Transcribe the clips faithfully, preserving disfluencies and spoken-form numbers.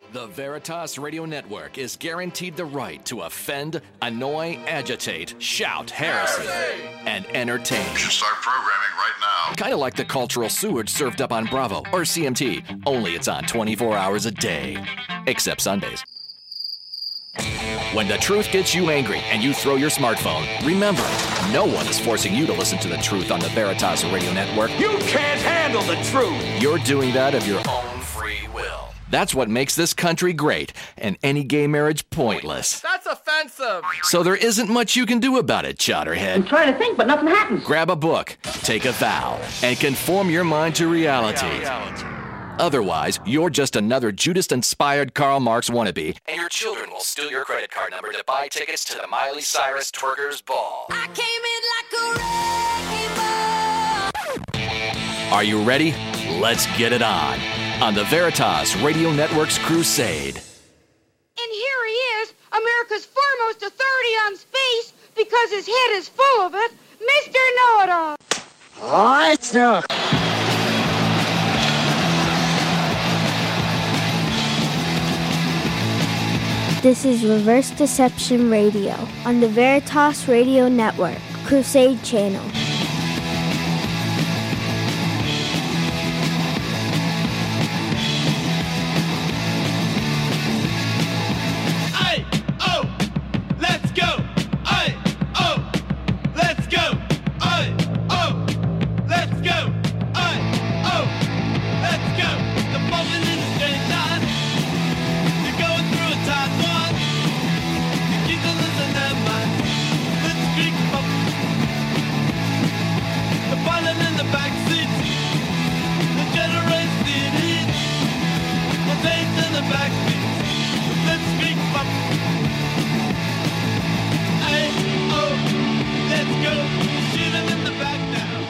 The Veritas Radio Network is guaranteed the right to offend, annoy, agitate, shout, heresy, and entertain. You should start programming right now. Kind of like the cultural sewage served up on Bravo or C M T, only it's on twenty-four hours a day. Except Sundays. When the truth gets you angry and you throw your smartphone, remember, no one is forcing you to listen to the truth on the Veritas Radio Network. You can't handle the truth! You're doing that of your own free will. That's what makes this country great, and any gay marriage pointless. That's offensive! So there isn't much you can do about it, Chowderhead. I'm trying to think, but nothing happens. Grab a book, take a vow, and conform your mind to reality. reality. Otherwise, you're just another Judas-inspired Karl Marx wannabe, and your children will steal your credit card number to buy tickets to the Miley Cyrus Twerkers Ball. I came in like a wrecking ball. Are you ready? Let's get it on. On the Veritas Radio Network's crusade. And here he is, America's foremost authority on space, because his head is full of it, Mister Know-It-All. Oh, it's no. This is Reverse Deception Radio on the Veritas Radio Network, Crusade Channel. Aye, oh, let's go. Aye, oh, let's go. Aye, oh, let's go. Aye, oh, let's go. The moment in the straight line. You're going through a tight one. You keep to listen and mind. Let's creak up. The pilot in the back seat. The generator steam heat. The tape in the back seat. Let's speak up. Hey, oh, let's go. Shoot him in the back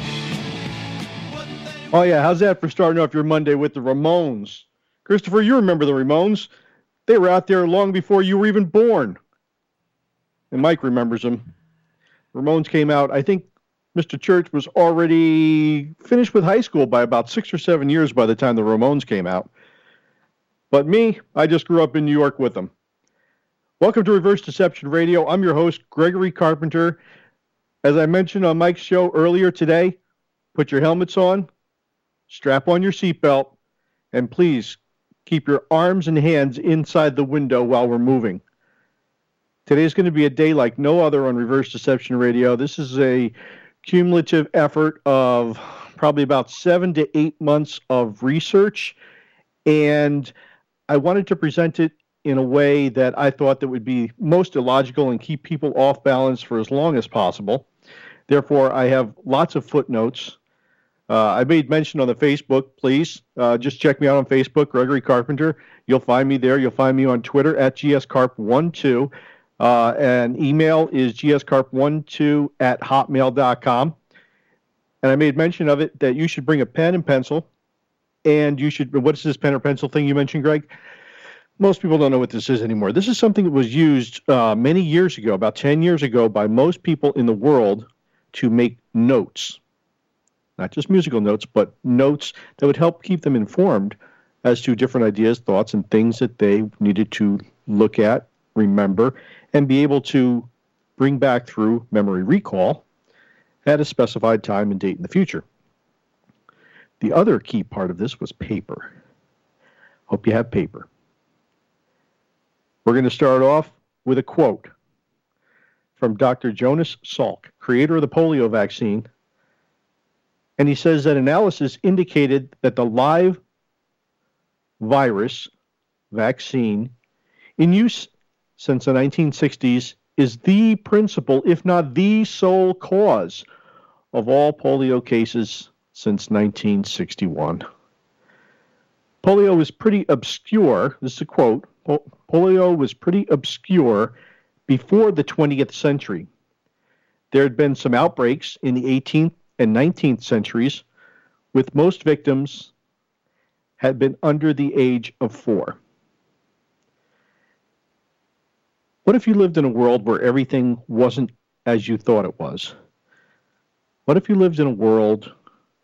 now. Oh, yeah. How's that for starting off your Monday with the Ramones? Christopher, you remember the Ramones. They were out there long before you were even born. And Mike remembers them. Ramones came out, I think Mister Church was already finished with high school by about six or seven years by the time the Ramones came out. But me, I just grew up in New York with them. Welcome to Reverse Deception Radio. I'm your host, Gregory Carpenter. As I mentioned on Mike's show earlier today, put your helmets on, strap on your seatbelt, and please keep your arms and hands inside the window while we're moving. Today's going to be a day like no other on Reverse Deception Radio. This is a cumulative effort of probably about seven to eight months of research, and I wanted to present it in a way that I thought that would be most illogical and keep people off balance for as long as possible. Therefore, I have lots of footnotes. Uh, I made mention on the Facebook, please. Uh, just check me out on Facebook, Gregory Carpenter. You'll find me there. You'll find me on Twitter at G S Carp twelve. Uh, and email is G S Carp twelve at hotmail dot com. And I made mention of it that you should bring a pen and pencil. And you should, what is this pen or pencil thing you mentioned, Greg? Most people don't know what this is anymore. This is something that was used uh, many years ago, about ten years ago, by most people in the world to make notes. Not just musical notes, but notes that would help keep them informed as to different ideas, thoughts, and things that they needed to look at, remember, and be able to bring back through memory recall at a specified time and date in the future. The other key part of this was paper. Hope you have paper. We're going to start off with a quote from Doctor Jonas Salk, creator of the polio vaccine. And he says that analysis indicated that the live virus vaccine in use since the nineteen sixties is the principal, if not the sole cause of all polio cases since nineteen sixty-one. Polio was pretty obscure, this is a quote, polio was pretty obscure before the twentieth century. There had been some outbreaks in the eighteenth and nineteenth centuries, with most victims had been under the age of four. What if you lived in a world where everything wasn't as you thought it was? What if you lived in a world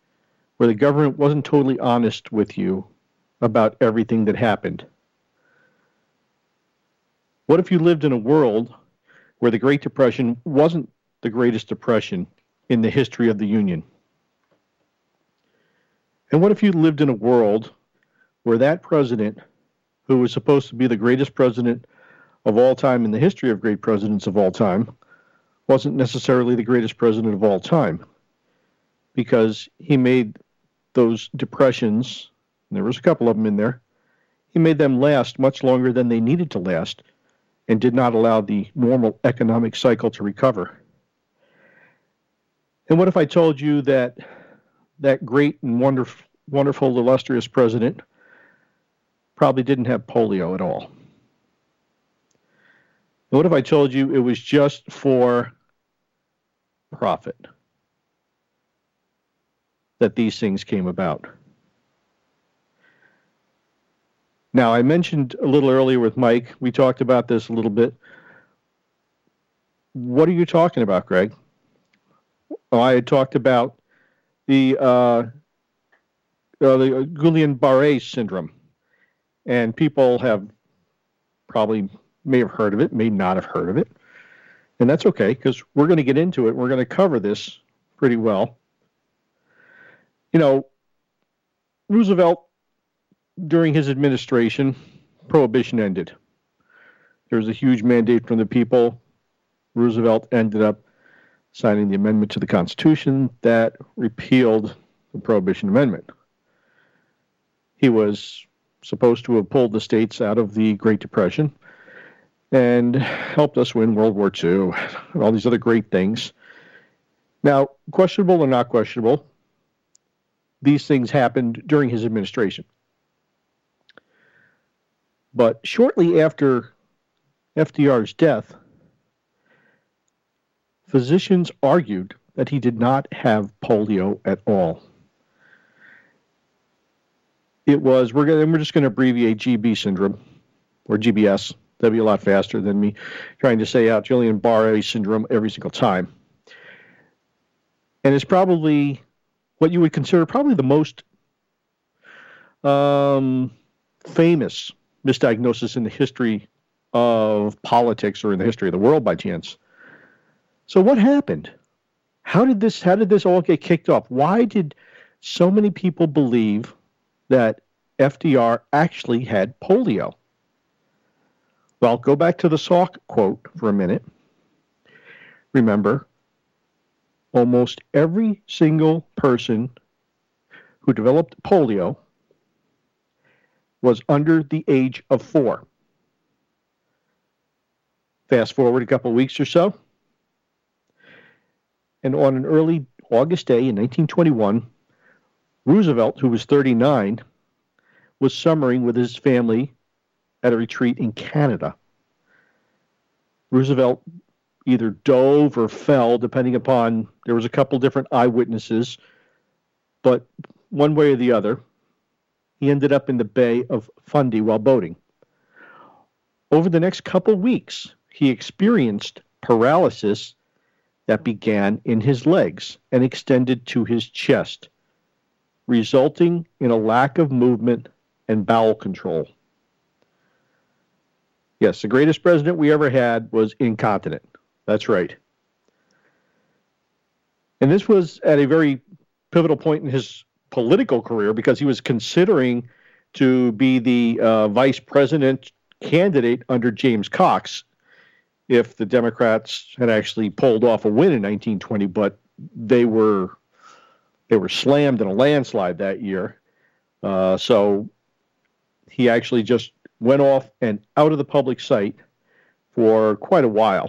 where the government wasn't totally honest with you about everything that happened? What if you lived in a world where the Great Depression wasn't the greatest depression in the history of the Union? And what if you lived in a world where that president, who was supposed to be the greatest president of all time in the history of great presidents of all time, wasn't necessarily the greatest president of all time, because he made those depressions, and there was a couple of them in there, he made them last much longer than they needed to last and did not allow the normal economic cycle to recover. And what if I told you that that great and wonderful, wonderful, illustrious president probably didn't have polio at all? And what if I told you it was just for profit that these things came about? Now, I mentioned a little earlier with Mike, we talked about this a little bit. What are you talking about, Greg? Oh, I had talked about the, uh, uh, the Guillain-Barré syndrome. And people have probably may have heard of it, may not have heard of it. And that's okay, because we're going to get into it. We're going to cover this pretty well. You know, Roosevelt, during his administration, prohibition ended. There was a huge mandate from the people. Roosevelt ended up signing the amendment to the Constitution that repealed the Prohibition Amendment. He was supposed to have pulled the states out of the Great Depression and helped us win World War Two and all these other great things. Now, questionable or not questionable, these things happened during his administration. But shortly after F D R's death, physicians argued that he did not have polio at all. It was, we're going we're just going to abbreviate G B syndrome, or G B S. That'd be a lot faster than me trying to say out Guillain-Barré syndrome every single time. And it's probably what you would consider probably the most um, famous misdiagnosis in the history of politics or in the history of the world by chance. So what happened? How did this, how did this all get kicked off? Why did so many people believe that F D R actually had polio? Well, go back to the Salk quote for a minute. Remember, almost every single person who developed polio was under the age of four. Fast forward a couple of weeks or so, and on an early August day in nineteen twenty-one, Roosevelt, who was thirty-nine, was summering with his family at a retreat in Canada. Roosevelt either dove or fell, depending upon, there was a couple different eyewitnesses, but one way or the other, he ended up in the Bay of Fundy while boating. Over the next couple weeks, he experienced paralysis that began in his legs and extended to his chest, resulting in a lack of movement and bowel control. Yes, the greatest president we ever had was incontinent. That's right. And this was at a very pivotal point in his political career because he was considering to be the uh, vice president candidate under James Cox if the Democrats had actually pulled off a win in nineteen twenty, but they were they were slammed in a landslide that year. Uh, so he actually just went off and out of the public sight for quite a while.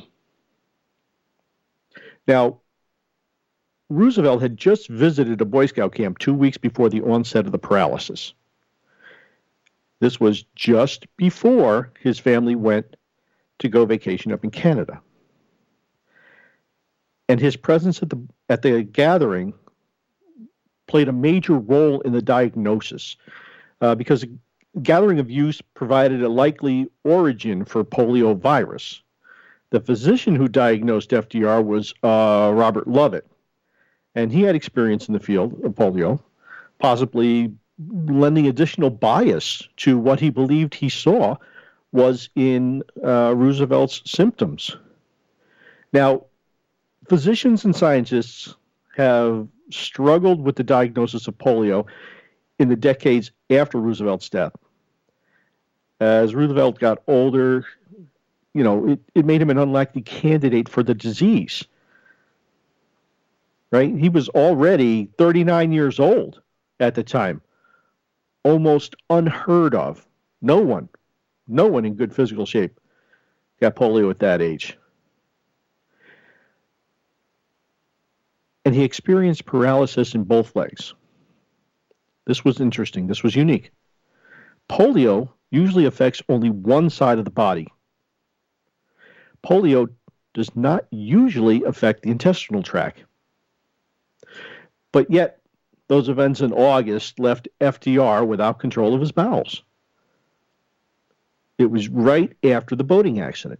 Now, Roosevelt had just visited a Boy Scout camp two weeks before the onset of the paralysis. This was just before his family went to go vacation up in Canada. And his presence at the at the gathering played a major role in the diagnosis uh, because a gathering of youth provided a likely origin for polio virus. The physician who diagnosed F D R was uh, Robert Lovett, and he had experience in the field of polio, possibly lending additional bias to what he believed he saw was in uh, Roosevelt's symptoms. Now, physicians and scientists have struggled with the diagnosis of polio in the decades after Roosevelt's death. As Roosevelt got older, you know, it, it made him an unlikely candidate for the disease. Right? He was already thirty-nine years old at the time. Almost unheard of. No one, no one in good physical shape got polio at that age. And he experienced paralysis in both legs. This was interesting. This was unique. Polio usually affects only one side of the body. Polio does not usually affect the intestinal tract. But yet, those events in August left F D R without control of his bowels. It was right after the boating accident.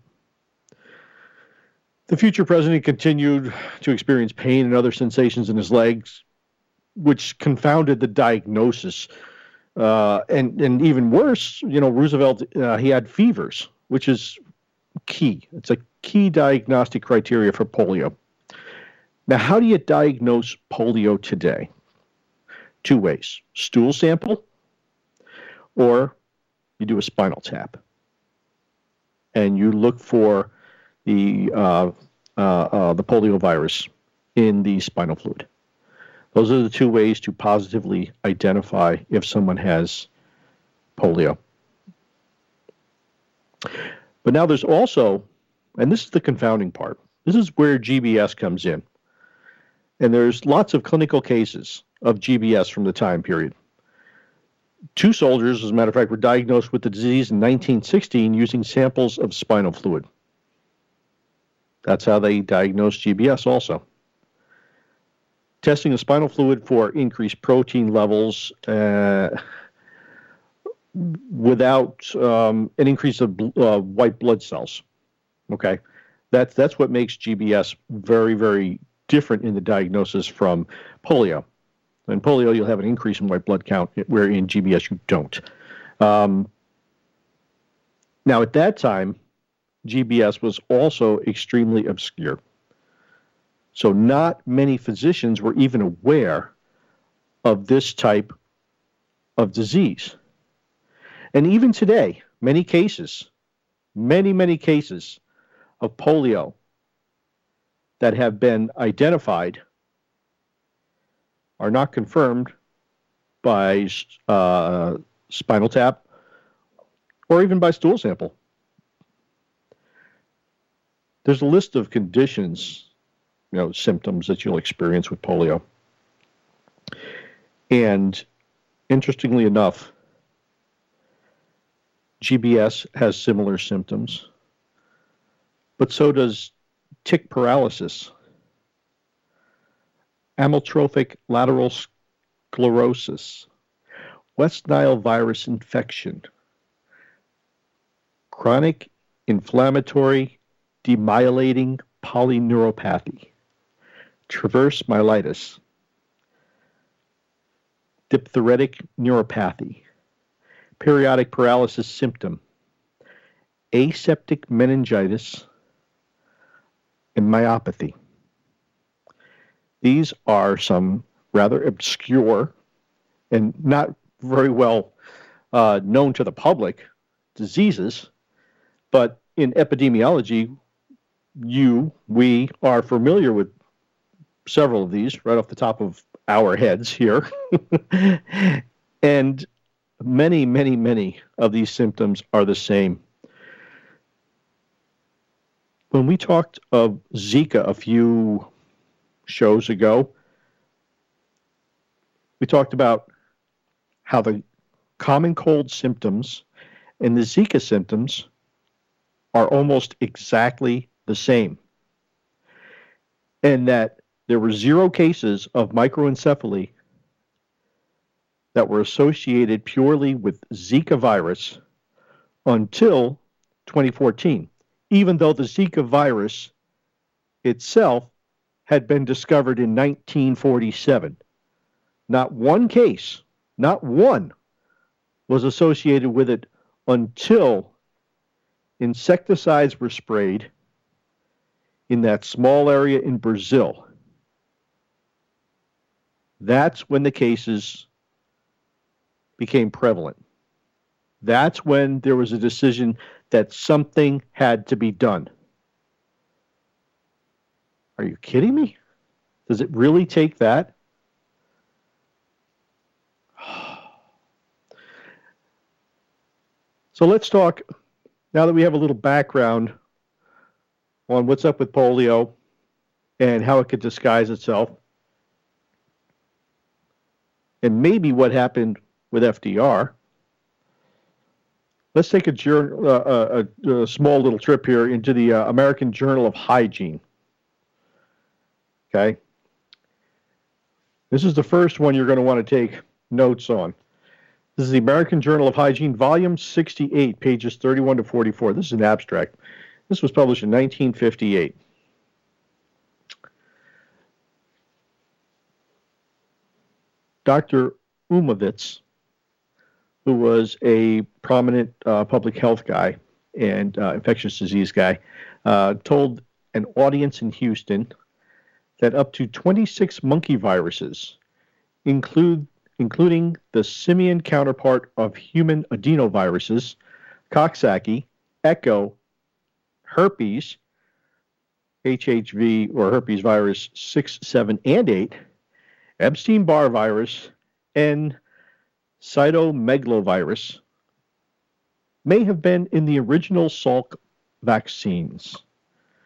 The future president continued to experience pain and other sensations in his legs, which confounded the diagnosis. Uh, and, and even worse, you know, Roosevelt, uh, he had fevers, which is key. It's a key diagnostic criteria for polio. Now, how do you diagnose polio today? Two ways: stool sample, or you do a spinal tap. And you look for the uh, uh, uh, the polio virus in the spinal fluid. Those are the two ways to positively identify if someone has polio. But now there's also, and this is the confounding part, this is where G B S comes in. And there's lots of clinical cases of G B S from the time period. Two soldiers, as a matter of fact, were diagnosed with the disease in nineteen sixteen using samples of spinal fluid. That's how they diagnosed G B S also. Testing the spinal fluid for increased protein levels uh, without um, an increase of uh, white blood cells. Okay, that's that's what makes G B S very, very different in the diagnosis from polio. In polio, you'll have an increase in white blood count, where in G B S you don't. Um, now, at that time, G B S was also extremely obscure. So not many physicians were even aware of this type of disease. And even today, many cases, many, many cases of polio that have been identified are not confirmed by uh, spinal tap or even by stool sample. There's a list of conditions, you know, symptoms that you'll experience with polio. And interestingly enough, G B S has similar symptoms, but so does tick paralysis, amyotrophic lateral sclerosis, West Nile virus infection, chronic inflammatory demyelinating polyneuropathy, transverse myelitis, diphtheretic neuropathy, periodic paralysis symptom, aseptic meningitis, and myopathy. These are some rather obscure and not very well uh, known to the public diseases, but in epidemiology, you, we are familiar with several of these right off the top of our heads here. And many, many, many of these symptoms are the same. When we talked of Zika a few shows ago, we talked about how the common cold symptoms and the Zika symptoms are almost exactly the same. And that there were zero cases of microencephaly that were associated purely with Zika virus until twenty fourteen, even though the Zika virus itself had been discovered in nineteen forty-seven. Not one case, not one, was associated with it until insecticides were sprayed in that small area in Brazil, that's when the cases became prevalent. That's when there was a decision that something had to be done. Are you kidding me? Does it really take that? So let's talk, now that we have a little background on what's up with polio and how it could disguise itself, and maybe what happened with F D R. Let's take a, jour- uh, a, a small little trip here into the uh, American Journal of Hygiene. Okay. This is the first one you're going to want to take notes on. This is the American Journal of Hygiene, volume sixty-eight, pages thirty-one to forty-four. This is an abstract. This was published in nineteen fifty-eight. Doctor Umovitz, who was a prominent uh, public health guy and uh, infectious disease guy, uh, told an audience in Houston that up to twenty-six monkey viruses, include, including the simian counterpart of human adenoviruses, Coxsackie, Echo, herpes, H H V or herpes virus six, seven, and eight, Epstein-Barr virus, and cytomegalovirus may have been in the original Salk vaccines.